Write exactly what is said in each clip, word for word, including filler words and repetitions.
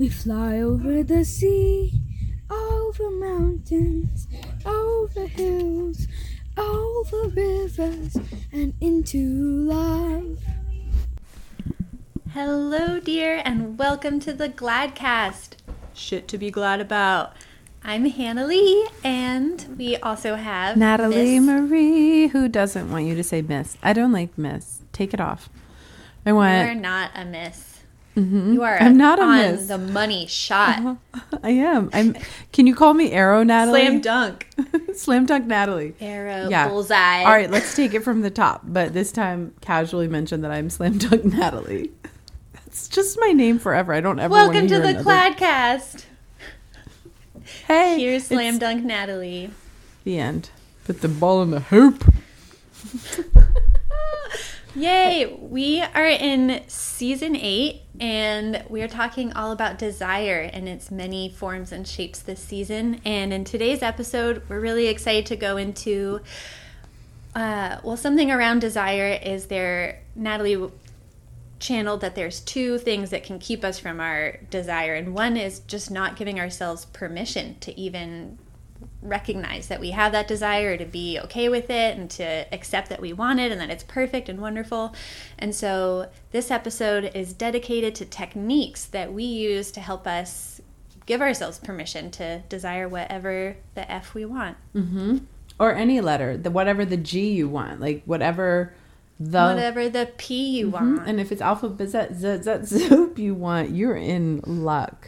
We fly over the sea, over mountains, over hills, over rivers, and into love. Hello, dear, and welcome to the Gladcast. Shit to be glad about. I'm Hannah Lee, and we also have Natalie Miss... Marie, who doesn't want you to say miss. I don't like miss. Take it off. I want. You're not a miss. Mm-hmm. You are I'm a, not a on miss. the money shot. Uh-huh. I am. I'm. Can you call me Arrow Natalie? Slam dunk. Slam dunk Natalie. Arrow, yeah. bullseye. All right, let's take it from the top. But this time, casually mention that I'm Slam dunk Natalie. It's just my name forever. I don't ever. Welcome to hear the another. Gladcast. Hey, here's Slam dunk Natalie. The end. Put the ball in the hoop. Yay! We are in season eight, and we are talking all about desire in its many forms and shapes this season. And in today's episode, we're really excited to go into, uh, well, something around desire is there, Natalie channeled that there's two things that can keep us from our desire. And one is just not giving ourselves permission to even recognize that we have that desire, to be okay with it and to accept that we want it and that it's perfect and wonderful. And so this episode is dedicated to techniques that we use to help us give ourselves permission to desire whatever the F we want. Mm-hmm. Or any letter, the whatever the G you want, like whatever the whatever the P you mm-hmm. want. And if it's alphabet z- z- z- zoop you want, you're in luck.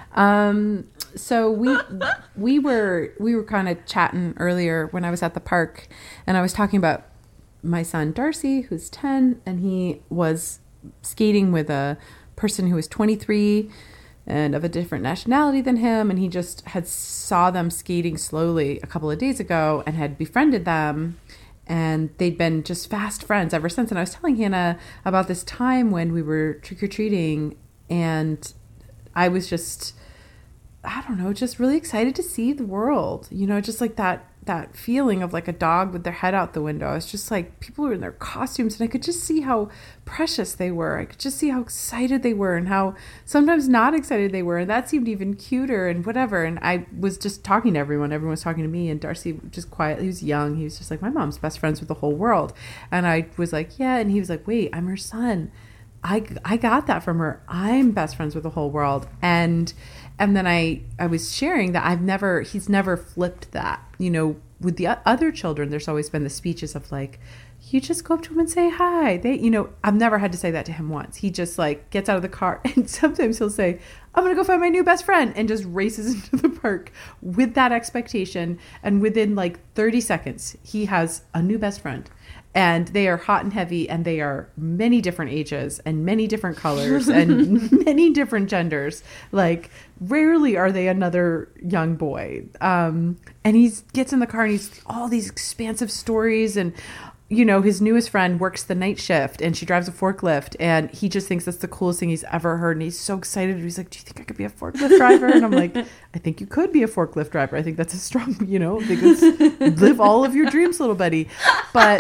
Um, so we, we were, we were kind of chatting earlier when I was at the park, and I was talking about my son, Darcy, who's ten, and he was skating with a person who was twenty-three and of a different nationality than him. And he just had saw them skating slowly a couple of days ago and had befriended them. And they'd been just fast friends ever since. And I was telling Hannah about this time when we were trick-or-treating, and I was just, I don't know, just really excited to see the world. You know, just like that that feeling of like a dog with their head out the window. It's just like people were in their costumes, and I could just see how precious they were. I could just see how excited they were and how sometimes not excited they were. And that seemed even cuter and whatever. And I was just talking to everyone. Everyone was talking to me, and Darcy just quietly, he was young. He was just like, my mom's best friends with the whole world. And I was like, yeah. And he was like, wait, I'm her son. I, I got that from her. I'm best friends with the whole world. And and then I, I was sharing that I've never, he's never flipped that. You know, with the other children, there's always been the speeches of like, you just go up to him and say hi. They, you know, I've never had to say that to him once. He just like gets out of the car, and sometimes he'll say, I'm going to go find my new best friend, and just races into the park with that expectation. And within like thirty seconds, he has a new best friend. And they are hot and heavy, and they are many different ages and many different colors and many different genders. Like, rarely are they another young boy. Um, and he gets in the car, and he's all these expansive stories. And, you know, his newest friend works the night shift, and she drives a forklift. And he just thinks that's the coolest thing he's ever heard. And he's so excited. He's like, do you think I could be a forklift driver? And I'm like, I think you could be a forklift driver. I think that's a strong, you know, because live all of your dreams, little buddy. But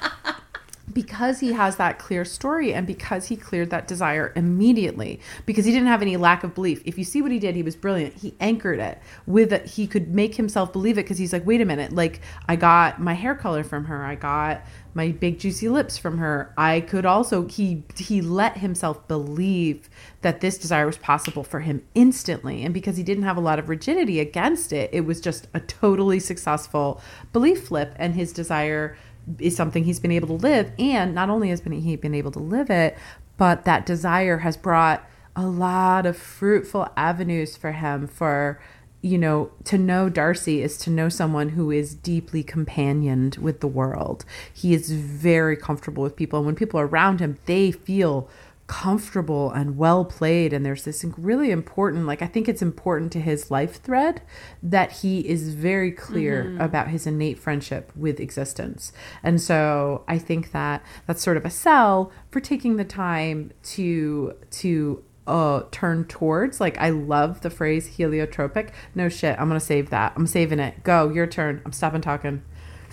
because he has that clear story, and because he cleared that desire immediately, because he didn't have any lack of belief. If you see what he did, he was brilliant. He anchored it with it. He could make himself believe it, because he's like, wait a minute, like I got my hair color from her. I got my big juicy lips from her. I could also, he, he let himself believe that this desire was possible for him instantly. And because he didn't have a lot of rigidity against it, it was just a totally successful belief flip, and his desire is something he's been able to live. And not only has been he been able to live it, but that desire has brought a lot of fruitful avenues for him. For, you know, to know Darcy is to know someone who is deeply companioned with the world. He is very comfortable with people, and when people are around him, they feel comfortable and well played. And there's this really important, like, I think it's important to his life thread that he is very clear mm-hmm. about his innate friendship with existence. And so I think that that's sort of a sell for taking the time to to uh turn towards, like, I love the phrase heliotropic. No shit, I'm gonna save that. I'm saving it. Go, your turn. I'm stopping talking.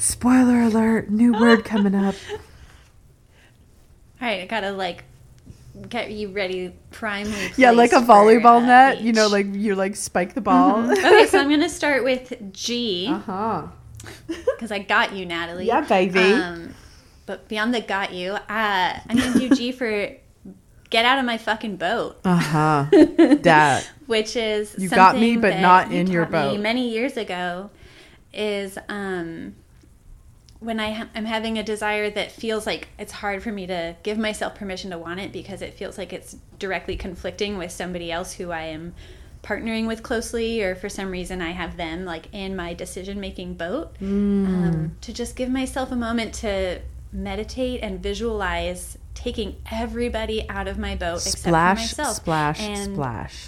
Spoiler alert, new word coming up. All right, I gotta like get you ready primely. Yeah, like a placed for, volleyball uh, net. You H. know, like you like spike the ball. Okay, so I'm gonna start with G Uh huh. because I got you, Natalie. Yeah, baby. Um, but beyond the got you, uh, I'm gonna do G for get out of my fucking boat. Uh huh. That. Which is You got me, something but that not you in your taught me boat. many years ago. Is um, when I ha- I'm having a desire that feels like it's hard for me to give myself permission to want it because it feels like it's directly conflicting with somebody else who I am partnering with closely, or for some reason I have them like in my decision making boat. Mm. Um, to just give myself a moment to meditate and visualize taking everybody out of my boat except Splash, for myself. splash, and splash.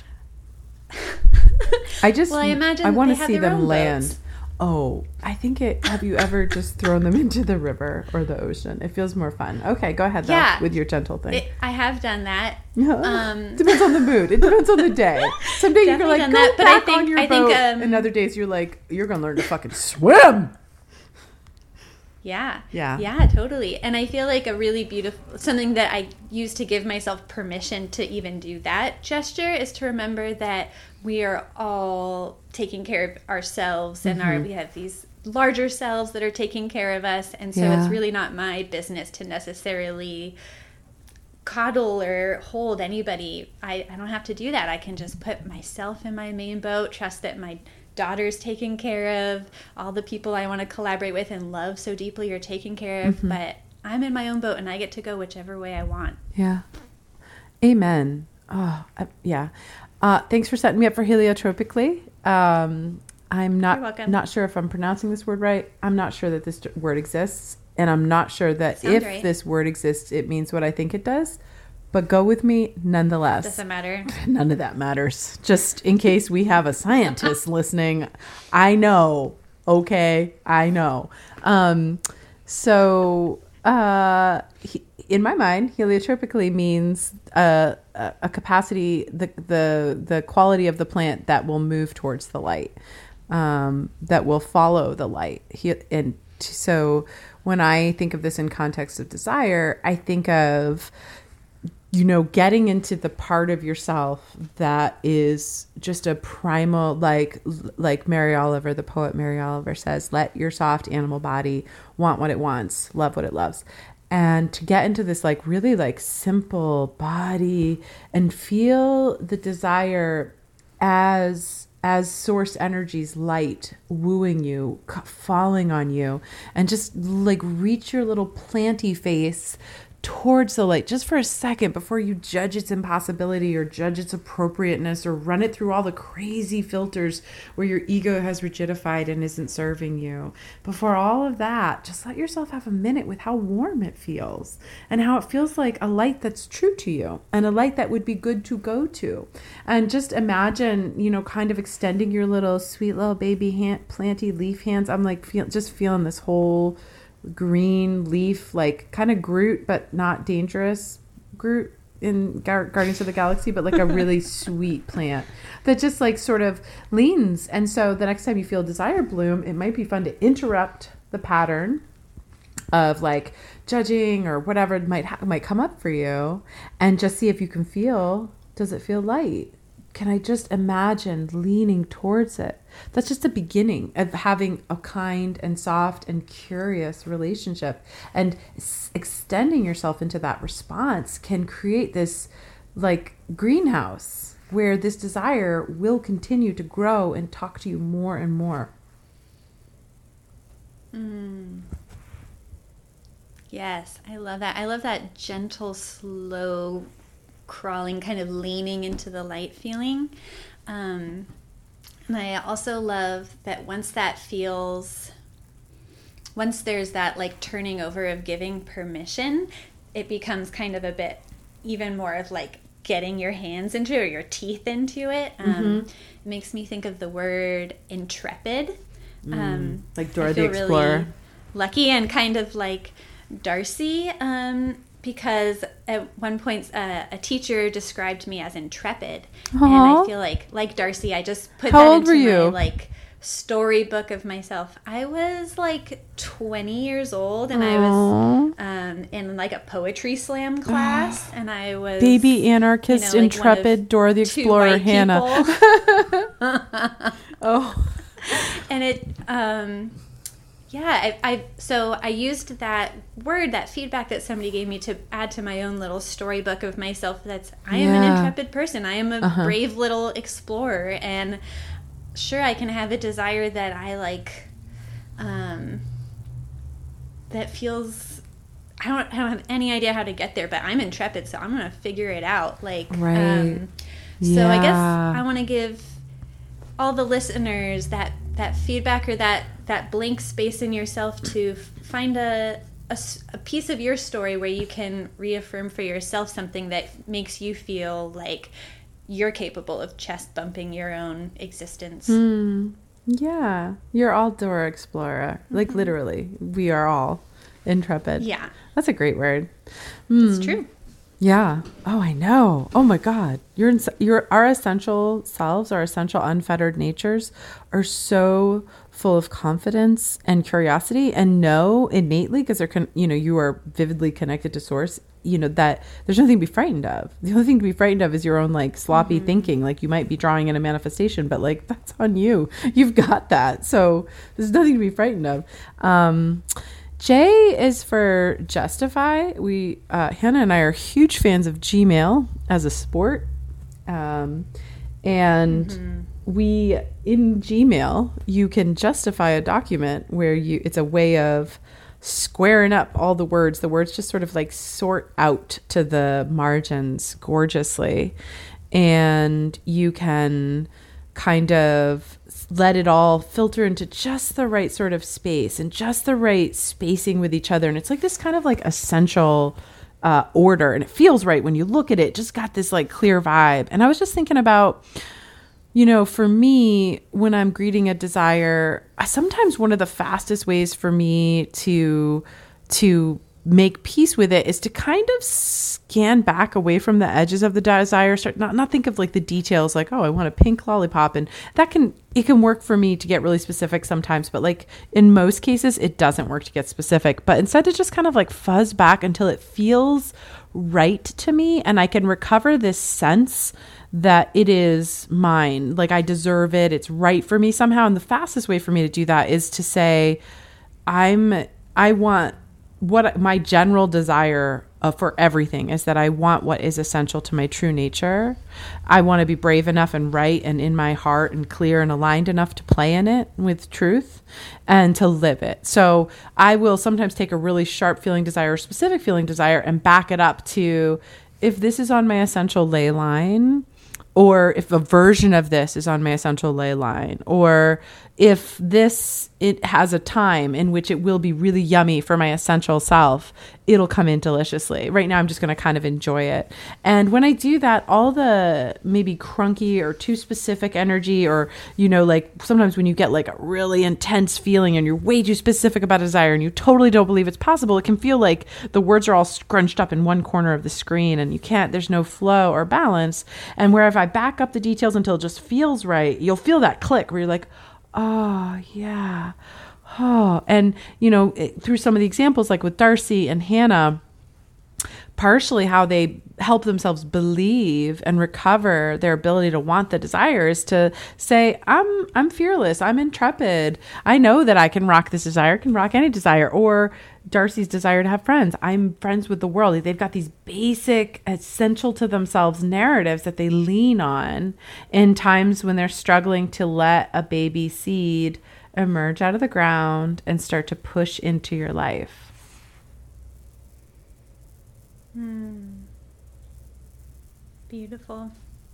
I just, well, I imagine I want they to have see their them own land. boats. Oh, I think it. Have you ever just thrown them into the river or the ocean? It feels more fun. Okay, go ahead though Yeah. with your gentle thing. It, I have done that. Yeah. Um, Depends on the mood. It depends on the day. Some days you're Definitely like, done go that, but I back think- on your I think, boat. um, and other days you're like, you're gonna learn to fucking swim. Yeah. Yeah. Yeah, totally. And I feel like a really beautiful, something that I use to give myself permission to even do that gesture is to remember that we are all taking care of ourselves and Mm-hmm. our, we have these larger selves that are taking care of us. And so Yeah. it's really not my business to necessarily coddle or hold anybody. I, I don't have to do that. I can just put myself in my main boat, trust that my daughter's taken care of, all the people I want to collaborate with and love so deeply are taken care of, Mm-hmm. but I'm in my own boat and I get to go whichever way I want. Yeah. Amen. Oh, I, yeah. Uh, thanks for setting me up for heliotropically. Um, I'm not You're welcome. not sure if I'm pronouncing this word right. I'm not sure that this d- word exists, and I'm not sure that Sounds if right. this word exists, it means what I think it does. But go with me nonetheless. Doesn't matter. None of that matters. Just in case we have a scientist listening, I know. Okay, I know. Um, so, uh, he, in my mind, heliotropically means uh, a, a capacity, the the the quality of the plant that will move towards the light, um, that will follow the light. He, and t- so, when I think of this in context of desire, I think of, you know, getting into the part of yourself that is just a primal, like, like Mary Oliver, the poet Mary Oliver says, let your soft animal body want what it wants, love what it loves. And to get into this, like, really, like, simple body and feel the desire as, as source energies, light wooing you, c- falling on you, and just, like, reach your little planty face towards the light just for a second before you judge its impossibility or judge its appropriateness or run it through all the crazy filters where your ego has rigidified and isn't serving you. Before all of that, just let yourself have a minute with how warm it feels and how it feels like a light that's true to you and a light that would be good to go to. And just imagine, you know, kind of extending your little sweet little baby hand, planty leaf hands. I'm like feel, just feeling this whole green leaf, like kind of Groot, but not dangerous Groot in Gar- Guardians of the Galaxy, but like a really sweet plant that just like sort of leans. And so the next time you feel desire bloom, it might be fun to interrupt the pattern of like judging or whatever might ha- might come up for you, and just see if you can feel, does it feel light? Can I just imagine leaning towards it? That's just the beginning of having a kind and soft and curious relationship. And s- extending yourself into that response can create this like greenhouse where this desire will continue to grow and talk to you more and more. Mm. Yes, I love that. I love that gentle, slow crawling, kind of leaning into the light feeling. Um, and I also love that once that feels, once there's that like turning over of giving permission, it becomes kind of a bit even more of like getting your hands into it or your teeth into it. Um, Mm-hmm. It makes me think of the word intrepid. Um, Mm, like Dora I the feel Explorer. really lucky and kind of like Darcy, um, because at one point uh, a teacher described me as intrepid, and Aw. I feel like like Darcy, I just put How that old into were my you? like storybook of myself. I was like twenty years old, and I was um, in like a poetry slam class, and I was baby anarchist, you know, like intrepid Dora the Explorer Hannah. Oh, and it, um, yeah, I, I so I used that word, that feedback that somebody gave me, to add to my own little storybook of myself. That's I am Yeah. an intrepid person. I am a Uh-huh. brave little explorer, and sure, I can have a desire that I like, um, that feels, I don't, I don't have any idea how to get there, but I'm intrepid, so I'm going to figure it out. Like, Right. um, so I guess Yeah. I want to give all the listeners that, that feedback, or that, that blank space in yourself to f- find a, a s- a piece of your story where you can reaffirm for yourself something that makes you feel like you're capable of chest bumping your own existence. Mm, yeah. You're all Dora Explorer. Like, Mm-hmm. literally, we are all intrepid. Yeah, That's a great word. Mm, it's true. Yeah. Oh, I know. Oh my God. Your ins- your our essential selves, our essential unfettered natures, are so full of confidence and curiosity, and know innately, because they're con- you know you are vividly connected to source. You know that there's nothing to be frightened of. The only thing to be frightened of is your own like sloppy Mm-hmm. thinking. Like, you might be drawing in a manifestation, but like, that's on you. You've got that. So there's nothing to be frightened of. Um, J is for Justify. We uh, Hannah and I are huge fans of Gmail as a sport, um, and Mm-hmm. we in Gmail you can justify a document where you it's a way of squaring up all the words. The words just sort of like sort out to the margins gorgeously, and you can kind of let it all filter into just the right sort of space and just the right spacing with each other. And it's like this kind of like essential uh, order, and it feels right when you look at it. Just got this like clear vibe. And I was just thinking about, you know, for me, when I'm greeting a desire, I, sometimes one of the fastest ways for me to to make peace with it is to kind of scan back away from the edges of the desire, start not not think of like the details, like, oh, I want a pink lollipop, and that can it can work for me to get really specific sometimes, but like in most cases it doesn't work to get specific, but instead to just kind of like fuzz back until it feels right to me, and I can recover this sense that it is mine, like I deserve it, it's right for me somehow. And the fastest way for me to do that is to say, I'm I want what my general desire uh, for everything is that I want what is essential to my true nature. I want to be brave enough and right and in my heart and clear and aligned enough to play in it with truth and to live it. So I will sometimes take a really sharp feeling desire, specific feeling desire, and back it up to, if this is on my essential ley line, or if a version of this is on my essential ley line, or if this, it has a time in which it will be really yummy for my essential self, it'll come in deliciously. Right now, I'm just going to kind of enjoy it. And when I do that, all the maybe crunky or too specific energy, or, you know, like sometimes when you get like a really intense feeling and you're way too specific about a desire and you totally don't believe it's possible, it can feel like the words are all scrunched up in one corner of the screen and you can't, there's no flow or balance. And where if I back up the details until it just feels right, you'll feel that click where you're like, oh, yeah. Oh, and, you know, it, through some of the examples, like with Darcy and Hannah, partially how they help themselves believe and recover their ability to want the desire is to say, I'm I'm fearless, I'm intrepid, I know that I can rock this desire, can rock any desire. Or Darcy's desire to have friends, I'm friends with the world. They've got these basic, essential to themselves narratives that they lean on in times when they're struggling to let a baby seed emerge out of the ground and start to push into your life. Hmm. Beautiful.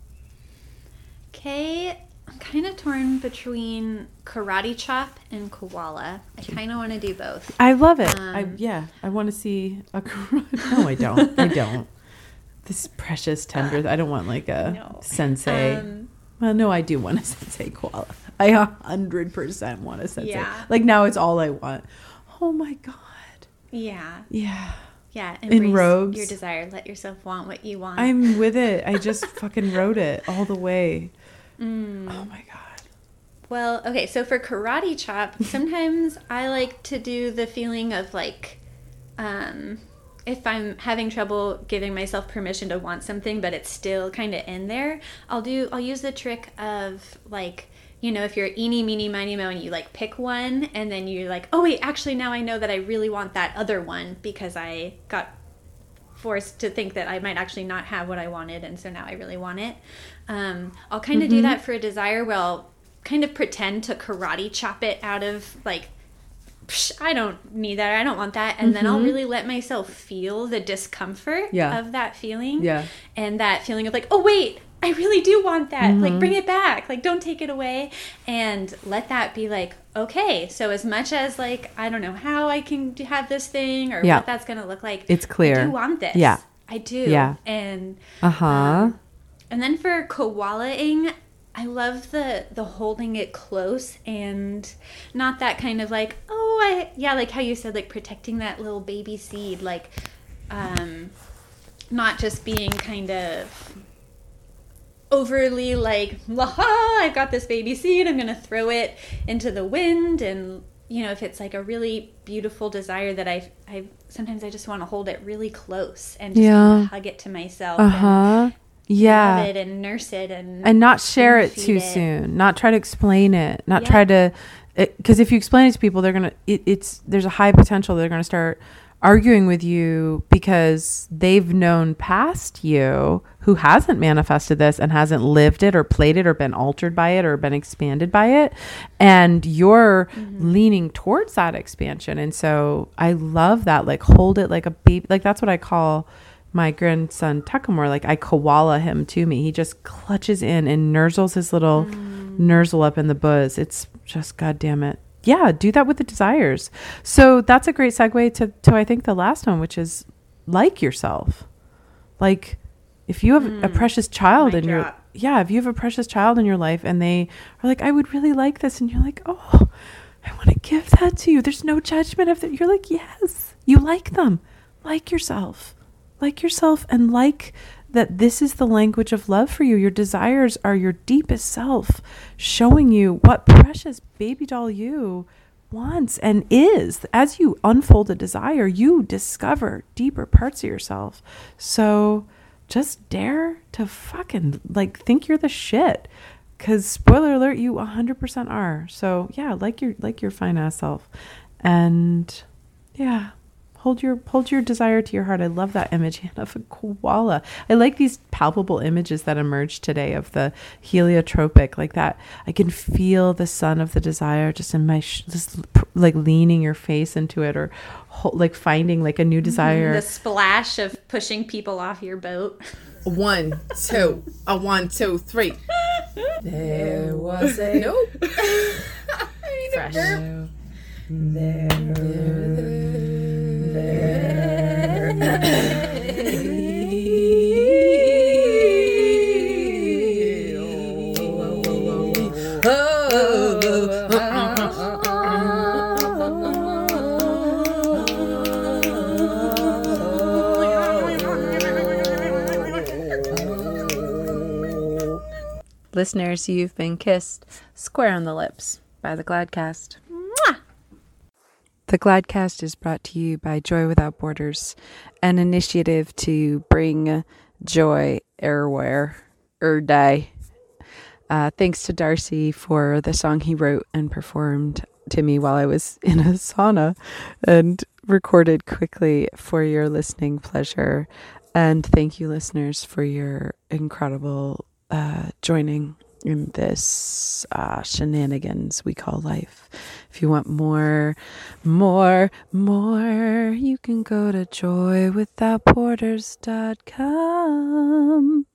Okay, I'm kind of torn between karate chop and koala. I kind of want to do both. I love it. Um, I yeah. I want to see a karate. No, I don't. I don't. This precious tender. I don't want like a No. sensei. Um, well, no, I do want a sensei koala. I a hundred percent want a sensei. Yeah. Like now, it's all I want. Oh my god. yeah, Yeah. yeah. In Embrace robes. your desire. Let yourself want what you want. I'm with it. I just fucking wrote it all the way. Mm. Oh my god. Well, okay, so for karate chop, sometimes I like to do the feeling of like, um, if I'm having trouble giving myself permission to want something, but it's still kind of in there, I'll do, I'll use the trick of like, you know, if you're eeny, meeny, miny, mo, and you like pick one, and then you're like, oh wait, actually now I know that I really want that other one because I got forced to think that I might actually not have what I wanted, and so now I really want it. Um, I'll kind of mm-hmm. do that for a desire where I'll kind of pretend to karate chop it out of like, Psh, I don't need that, I don't want that, and mm-hmm. then I'll really let myself feel the discomfort yeah. of that feeling, yeah. and that feeling of like, oh wait, I really do want that, mm-hmm. like bring it back, like don't take it away, and let that be like, okay, so as much as like, I don't know how I can have this thing or yeah. what that's gonna look like, it's clear. I do want this. Yeah. I do. Yeah. And uh-huh. Um, and then for koalaing, I love the the holding it close and not that kind of like, oh, I yeah, like how you said, like protecting that little baby seed, like um not just being kind of overly like, laha, I've got this baby seed, I'm gonna throw it into the wind. And you know, if it's like a really beautiful desire that I I sometimes I just want to hold it really close and just yeah. kind of hug it to myself. Uh-huh. And yeah. love it and nurse it and and not share it too it. soon. Not try to explain it. Not yeah. try to, because if you explain it to people, they're gonna. It, it's there's a high potential they're gonna start arguing with you because they've known past you who hasn't manifested this and hasn't lived it or played it or been altered by it or been expanded by it, and you're mm-hmm. leaning towards that expansion. And so I love that. Like hold it like a baby. Like that's what I call my grandson Tuckamore. Like I koala him to me. He just clutches in and nurzles his little mm. nurzle up in the buzz. It's just, God damn it. Yeah. Do that with the desires. So that's a great segue to, to, I think the last one, which is like yourself. Like if you have mm. a precious child in your, yeah, if you have a precious child in your life and they are like, I would really like this. And you're like, oh, I want to give that to you. There's no judgment of that. You're like, yes, you like them. Like yourself. Like yourself and like that this is the language of love for you. Your desires are your deepest self showing you what precious baby doll you wants and is. As you unfold a desire, you discover deeper parts of yourself. So just dare to fucking like think you're the shit. Because spoiler alert, you one hundred percent are. So yeah, like your like your fine ass self. And yeah. Hold your hold your desire to your heart. I love that image of a koala. I like these palpable images that emerged today of the heliotropic, like that. I can feel the sun of the desire just in my, sh- just like leaning your face into it, or ho- like finding like a new desire. The splash of pushing people off your boat. One, two, a one, two, three. There was a nope. Fresh. There. There. Listeners, you've been kissed square on the lips by the Gladcast. Mwah! The Gladcast is brought to you by Joy Without Borders, an initiative to bring joy everywhere, er day. Uh, thanks to Darcy for the song he wrote and performed to me while I was in a sauna and recorded quickly for your listening pleasure. And thank you, listeners, for your incredible uh, joining in this uh, shenanigans we call life. If you want more, more, more, you can go to joy without borders dot com.